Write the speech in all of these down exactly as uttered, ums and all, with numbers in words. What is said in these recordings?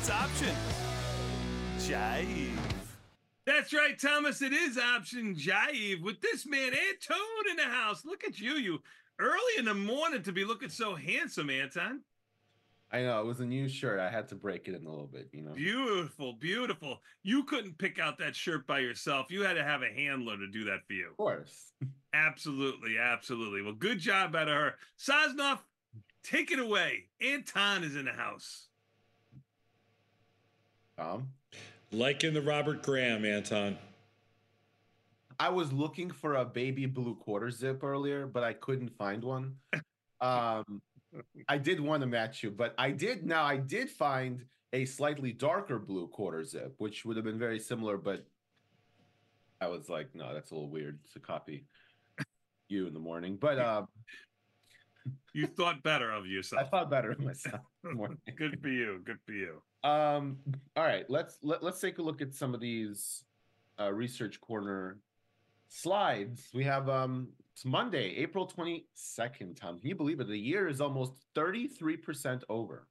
It's Option Jive. That's right, Thomas. It is Option Jive with this man, Antone, in the house. Look at you, you early in the morning to be looking so handsome, Anton. I know, it was a new shirt. I had to break it in a little bit, you know. Beautiful, beautiful. You couldn't pick out that shirt by yourself. You had to have a handler to do that for you. Of course. Absolutely, absolutely. Well, good job out of her. Sosnoff, take it away. Anton is in the house. Tom? Like in the Robert Graham, Anton. I was looking for a baby blue quarter zip earlier, but I couldn't find one. Um, I did want to match you, but I did now I did find a slightly darker blue quarter zip, which would have been very similar, but I was like, no, that's a little weird to copy you in the morning. But uh, you thought better of yourself. I thought better of myself in the morning. Good for you. Good for you. Um, all right, let's let, let's take a look at some of these uh, research corner slides. We have um it's Monday, April twenty-second, Tom. Can you believe it? The year is almost thirty-three percent over.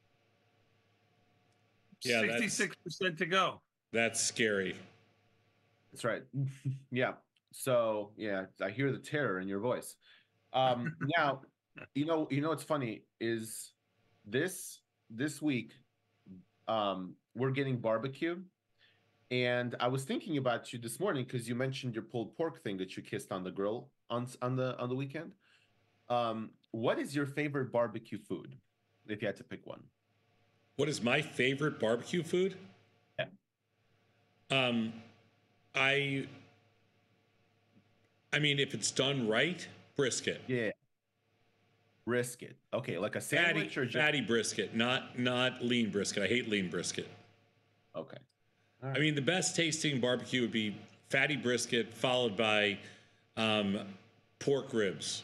Yeah, sixty-six percent to go. That's scary. That's right. Yeah. So yeah, I hear the terror in your voice. Um now, you know, you know what's funny is this this week um we're getting barbecue. And I was thinking about you this morning because you mentioned your pulled pork thing that you kissed on the grill on on the on the weekend. Um, what is your favorite barbecue food, if you had to pick one? What is my favorite barbecue food? Yeah. Um, I. I mean, if it's done right, brisket. Yeah. Brisket. Okay, like a Fatty, sandwich or just fatty brisket, not not lean brisket. I hate lean brisket. Okay. I mean, the best tasting barbecue would be fatty brisket followed by um, pork ribs.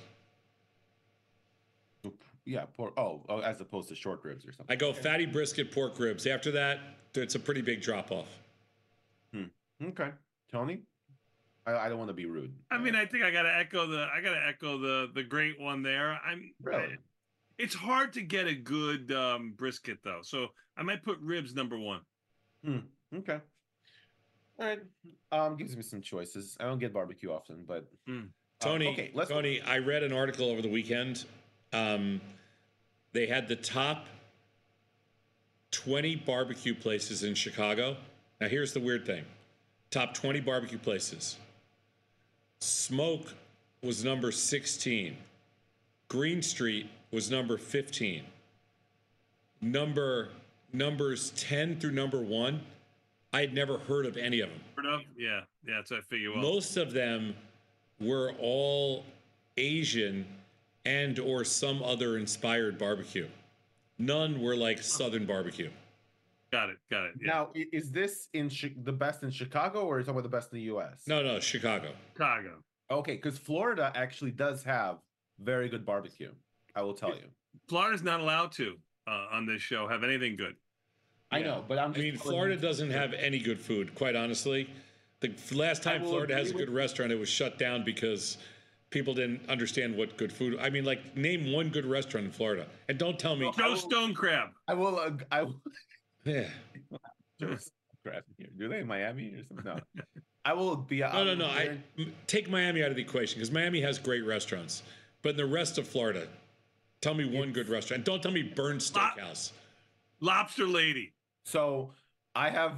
Yeah, pork. Oh, oh, as opposed to short ribs or something. I go fatty brisket, pork ribs. After that, it's a pretty big drop off. Hmm. Okay, Tony. I, I don't want to be rude. I mean, I think I gotta echo the I gotta echo the the great one there. I'm really. I, it's hard to get a good um, brisket though, so I might put ribs number one. Hmm. Okay. All right. Um, gives me some choices. I don't get barbecue often, but mm. Tony, uh, okay, let's Tony, I read an article over the weekend. Um, they had the top twenty barbecue places in Chicago. Now, here's the weird thing: top twenty barbecue places. Smoke was number sixteen. Green Street was number fifteen. Number numbers ten through number one. I had never heard of any of them. Heard of? Yeah, yeah, that's what I figure. Well, most of them were all Asian and or some other inspired barbecue. None were like Southern barbecue. Got it, got it. Yeah. Now, is this in Chi- the best in Chicago, or is it the best in the U S? No, no, Chicago. Chicago. Okay, because Florida actually does have very good barbecue. I will tell you. Florida's not allowed to uh, on this show have anything good. I yeah. know, but I'm. Just I mean, Florida doesn't have any good food, quite honestly. The last time Florida has a good restaurant, it was shut down because people didn't understand what good food. I mean, like, name one good restaurant in Florida, and don't tell me Joe Stone Crab. I will. Uh, I will. Yeah. Joe Stone Crab here. Do they in Miami or something? No. I will be. No, no, no. I take Miami out of the equation because Miami has great restaurants, but in the rest of Florida, tell me one good restaurant. Don't tell me Burns Steakhouse. Lobster Lady. So I have.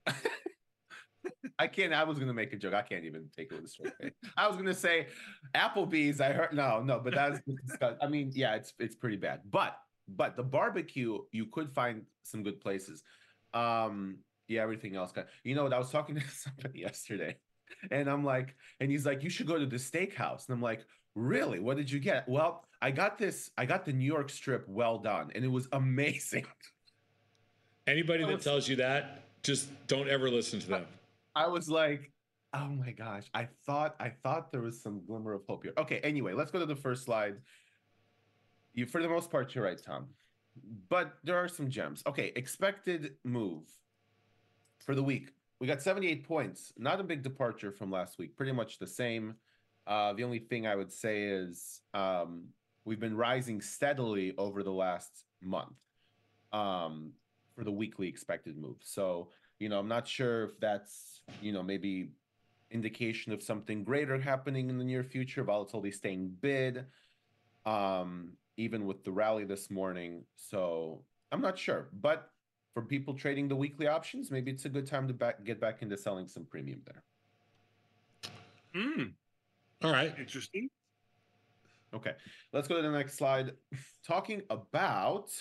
I can't. I was going to make a joke. I can't even take it with a straight face. I was going to say Applebee's. I heard no, no, but that's. I mean, yeah, it's it's pretty bad. But but the barbecue, you could find some good places. Um, yeah, everything else. You know what? I was talking to somebody yesterday, and I'm like, and he's like, you should go to the steakhouse, and I'm like, really? What did you get? Well, I got this. I got the New York strip well done, and it was amazing. Anybody that tells you that, just don't ever listen to them. I was like, oh my gosh, I thought I thought there was some glimmer of hope here. Okay, anyway, let's go to the first slide. You, for the most part, you're right, Tom. But there are some gems. Okay, expected move for the week. We got seventy-eight points. Not a big departure from last week. Pretty much the same. Uh, the only thing I would say is um, we've been rising steadily over the last month. Um, for the weekly expected move. So, you know, I'm not sure if that's, you know, maybe indication of something greater happening in the near future, volatility staying bid, um, even with the rally this morning. So I'm not sure. But for people trading the weekly options, maybe it's a good time to back, get back into selling some premium there. Hmm. All right. Interesting. Okay, let's go to the next slide. Talking about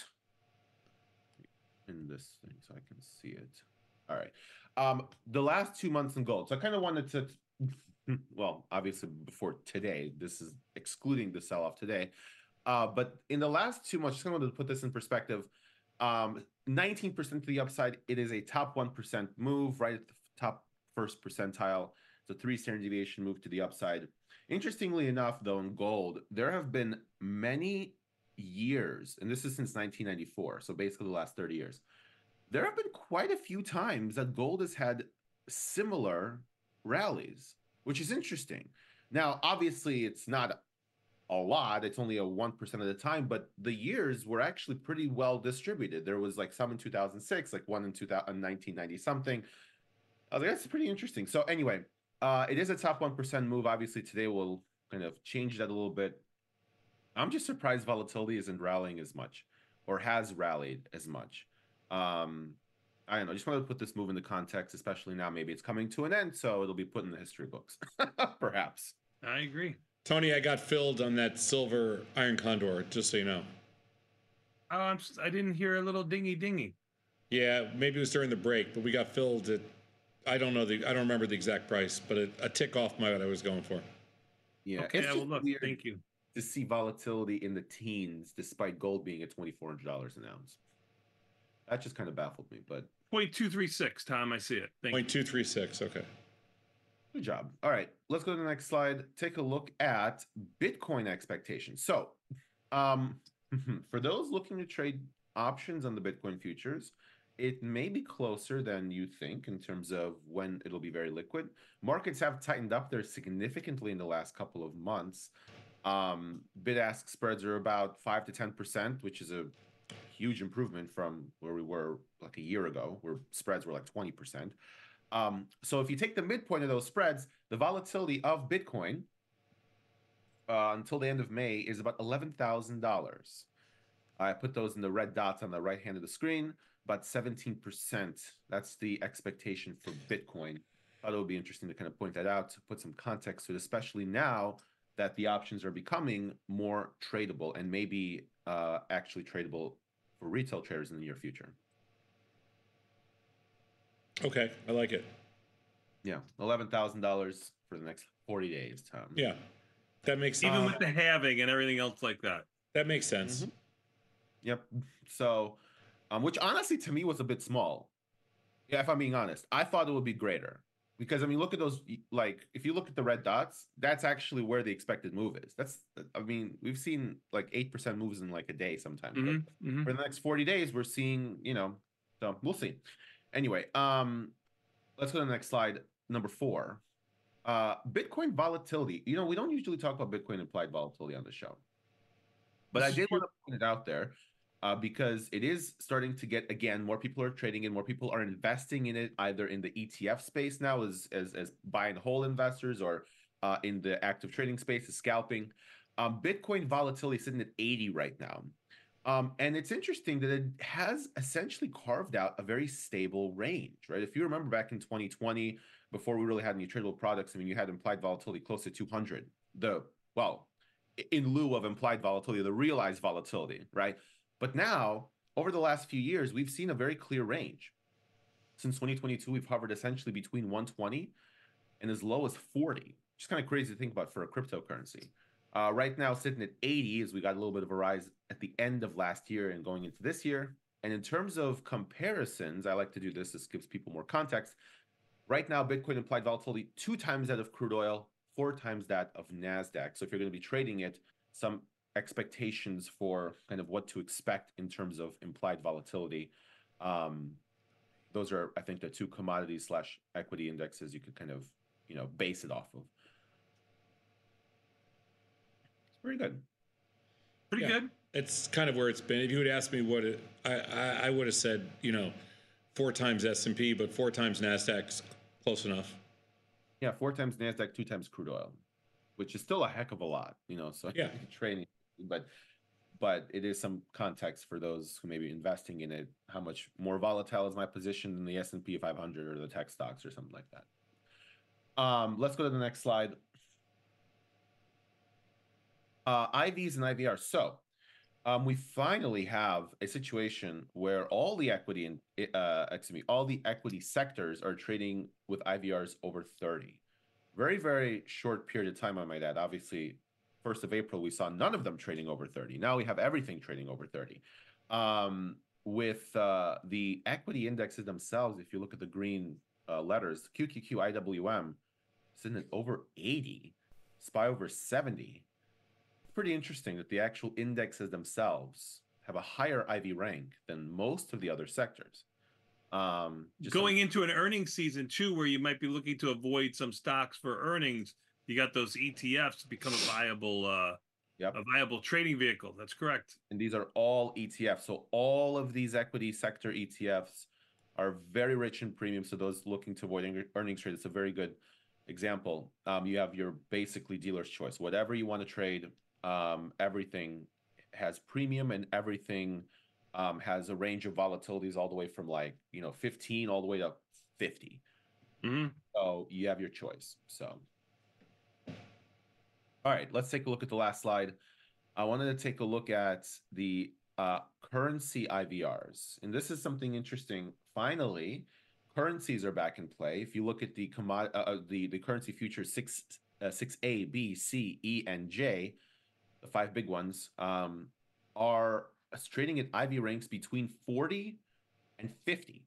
in this thing so I can see it. All right. Um, the last two months in gold. So I kind of wanted to, well, obviously before today, this is excluding the sell-off today. Uh, but in the last two months, just kind of wanted to put this in perspective. Um, nineteen percent to the upside. It is a top one percent move, right at the top first percentile. It's a three standard deviation move to the upside. Interestingly enough, though, in gold, there have been many years, and this is since nineteen ninety-four, so basically the last thirty years, there have been quite a few times that gold has had similar rallies, which is interesting. Now, obviously, it's not a lot. It's only a one percent of the time, but the years were actually pretty well distributed. There was like some in two thousand six, like one in nineteen ninety something. I was like, that's pretty interesting. So anyway, uh, it is a top one percent move. Obviously, today we'll kind of change that a little bit. I'm just surprised volatility isn't rallying as much or has rallied as much. Um, I don't know. I just wanted to put this move into context, especially now. Maybe it's coming to an end, so it'll be put in the history books, perhaps. I agree. Tony, I got filled on that silver iron condor, just so you know. Oh, I'm, s- I didn't hear a little dingy dingy. Yeah, maybe it was during the break, but we got filled at, I don't know, the I don't remember the exact price, but a, a tick off my what I was going for. Yeah, Okay, it's well, just look, weird thank you. to see volatility in the teens despite gold being at twenty-four hundred dollars an ounce. That just kind of baffled me, but point two three six, Tom. I see it. Thank Point two three six. Okay. good job. All right, let's go to the next slide. Take a look at Bitcoin expectations. So, um, for those looking to trade options on the Bitcoin futures, it may be closer than you think in terms of when it'll be very liquid. Markets have tightened up there significantly in the last couple of months. Um, bid-ask spreads are about five to ten percent, which is a huge improvement from where we were like a year ago, where spreads were like twenty percent. Um, so if you take the midpoint of those spreads, the volatility of Bitcoin uh, until the end of May is about eleven thousand dollars. I put those in the red dots on the right hand of the screen, about seventeen percent. That's the expectation for Bitcoin. Thought it would be interesting to kind of point that out, to put some context to it, especially now that the options are becoming more tradable and maybe uh, actually tradable for retail traders in the near future. Okay, I like it. Yeah, eleven thousand dollars for the next forty days, Tom. Yeah, that makes you. Even Um, with the halving and everything else like that. that makes sense. Mhm. Yep. So, um, which honestly to me was a bit small. Yeah, if I'm being honest, I thought it would be greater because I mean, look at those. Like, if you look at the red dots, that's actually where the expected move is. That's, I mean, we've seen like eight percent moves in like a day sometimes. But Mhm, mhm. for the next forty days, we're seeing, you know, so we'll see. Anyway, um, let's go to the next slide, number four. Uh, Bitcoin volatility. You know, we don't usually talk about Bitcoin implied volatility on the show, but I This is did true. want to point it out there uh, because it is starting to get, again, more people are trading in, more people are investing in it, either in the E T F space now as as, as buy and hold investors, or uh, in the active trading space as scalping. Um, Bitcoin volatility is sitting at eighty right now. Um, and it's interesting that it has essentially carved out a very stable range, right? If you remember back in twenty twenty, before we really had any tradable products, I mean, you had implied volatility close to two hundred. The, well, in lieu of implied volatility, the realized volatility, right? But now, over the last few years, we've seen a very clear range. Since twenty twenty-two, we've hovered essentially between one twenty and as low as forty. Which is kind of crazy to think about for a cryptocurrency. Uh, right now, sitting at eighty, as we got a little bit of a rise at the end of last year and going into this year. And in terms of comparisons, I like to do this. This gives people more context. Right now, Bitcoin implied volatility two times that of crude oil, four times that of NASDAQ. So if you're going to be trading it, some expectations for kind of what to expect in terms of implied volatility. Um, those are, I think, the two commodity slash equity indexes you could kind of, you know, base it off of. It's pretty good. Pretty Yeah. good. it's kind of where it's been. If you would ask me what it, I, I, I would have said, you know, four times S and P, but four times NASDAQ's close enough. Yeah, four times NASDAQ, two times crude oil, which is still a heck of a lot, you know. So yeah, trading, but but it is some context for those who may be investing in it. How much more volatile is my position than the S and P five hundred or the tech stocks or something like that? Um, let's go to the next slide. Uh, I Vs and I V Rs. So um, we finally have a situation where all the equity and uh, excuse me, all the equity sectors are trading with I V Rs over thirty. Very, very short period of time, I might add. Obviously, first of April, we saw none of them trading over thirty. Now we have everything trading over thirty. Um, with uh, the equity indexes themselves, if you look at the green uh, letters, Q Q Q, I W M, sitting at over eighty, S P Y over seventy. Pretty interesting that the actual indexes themselves have a higher I V rank than most of the other sectors. Um, just Going some... into an earnings season too, where you might be looking to avoid some stocks for earnings, you got those E T Fs to become a viable, uh, yep. a viable trading vehicle. That's correct. And these are all E T Fs. So all of these equity sector E T Fs are very rich in premium. So those looking to avoid earnings trade, it's a very good example. Um, you have your basically dealer's choice. Whatever you want to trade, um, everything has premium, and everything um, has a range of volatilities all the way from like, you know, fifteen all the way to fifty. Mm-hmm. So you have your choice. So, all right, let's take a look at the last slide. I wanted to take a look at the uh, currency I V Rs. And this is something interesting. Finally, currencies are back in play. If you look at the commod uh, the, the currency futures six, uh, six A, B, C, E, and J, the five big ones, um, are trading at I V ranks between forty and fifty.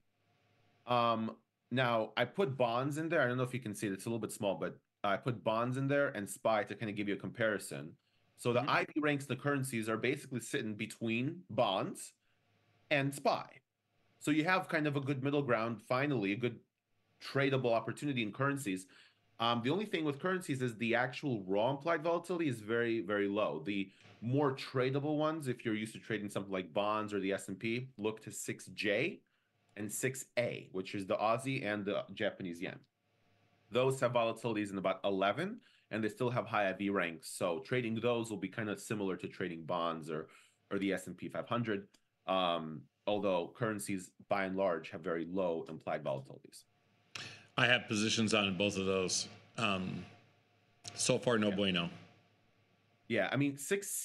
Um, now, I put bonds in there. I don't know if you can see it. It's a little bit small, but I put bonds in there and S P Y to kind of give you a comparison. So the mm-hmm. I V ranks, the currencies are basically sitting between bonds and S P Y. So you have kind of a good middle ground, finally, a good tradable opportunity in currencies. Um, the only thing with currencies is the actual raw implied volatility is very, very low. The more tradable ones, if you're used to trading something like bonds or the S and P, look to six J and six A, which is the Aussie and the Japanese yen. Those have volatilities in about eleven, and they still have high I V ranks. So trading those will be kind of similar to trading bonds or, or the S and P five hundred, um, although currencies, by and large, have very low implied volatilities. I have positions on both of those. Um, so far, no yeah. bueno. Yeah, I mean, six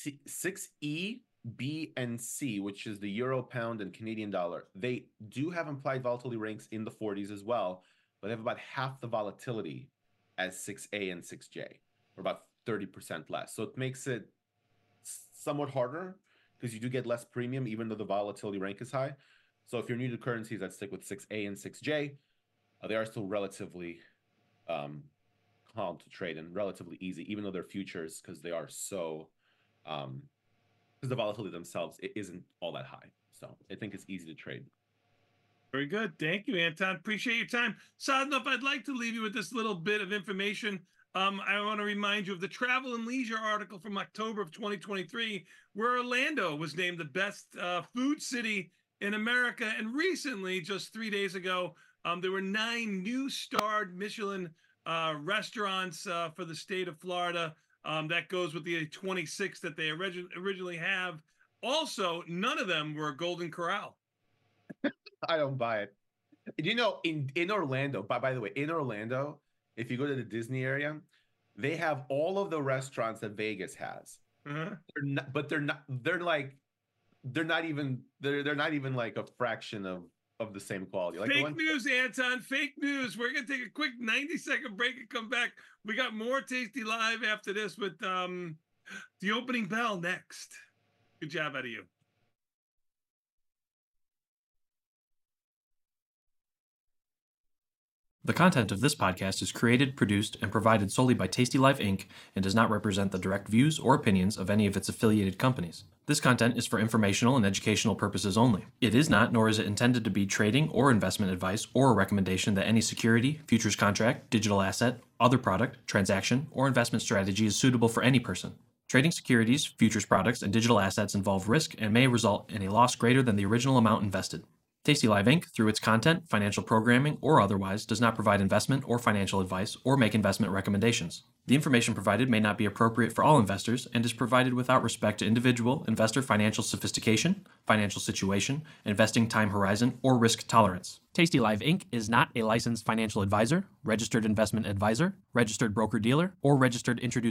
E, B, and C, which is the euro, pound, and Canadian dollar, they do have implied volatility ranks in the forties as well, but they have about half the volatility as six A and six J, or about thirty percent less. So it makes it somewhat harder because you do get less premium, even though the volatility rank is high. So if you're new to currencies, I'd stick with six A and six J. Uh, they are still relatively um, calm to trade and relatively easy, even though they're futures, because they are so, um, because the volatility themselves, it isn't all that high. So I think it's easy to trade. Very good. Thank you, Anton. Appreciate your time. Sadnov, I'd like to leave you with this little bit of information. Um, I want to remind you of the Travel and Leisure article from October of twenty twenty-three, where Orlando was named the best uh, food city in America. And recently, just three days ago, um, there were nine new starred Michelin uh, restaurants uh, for the state of Florida. Um, that goes with the twenty-six that they orig- originally have. Also, none of them were a Golden Corral. I don't buy it. You know, in, in Orlando, by, by the way, in Orlando, if you go to the Disney area, they have all of the restaurants that Vegas has. Uh-huh. They're not, but they're not, they're like, they're not even, they're, they're not even like a fraction of, of the same quality. Like fake one- news, Anton, fake news. We're going to take a quick ninety second break and come back. We got more Tasty Live after this with um, the opening bell next. Good job out of you. The content of this podcast is created, produced, and provided solely by Tasty Life Incorporated and does not represent the direct views or opinions of any of its affiliated companies. This content is for informational and educational purposes only. It is not, nor is it intended to be trading or investment advice or a recommendation that any security, futures contract, digital asset, other product, transaction, or investment strategy is suitable for any person. Trading securities, futures products, and digital assets involve risk and may result in a loss greater than the original amount invested. Tasty Live Incorporated, through its content, financial programming, or otherwise, does not provide investment or financial advice or make investment recommendations. The information provided may not be appropriate for all investors and is provided without respect to individual investor financial sophistication, financial situation, investing time horizon, or risk tolerance. Tasty Live Incorporated is not a licensed financial advisor, registered investment advisor, registered broker-dealer, or registered introducer.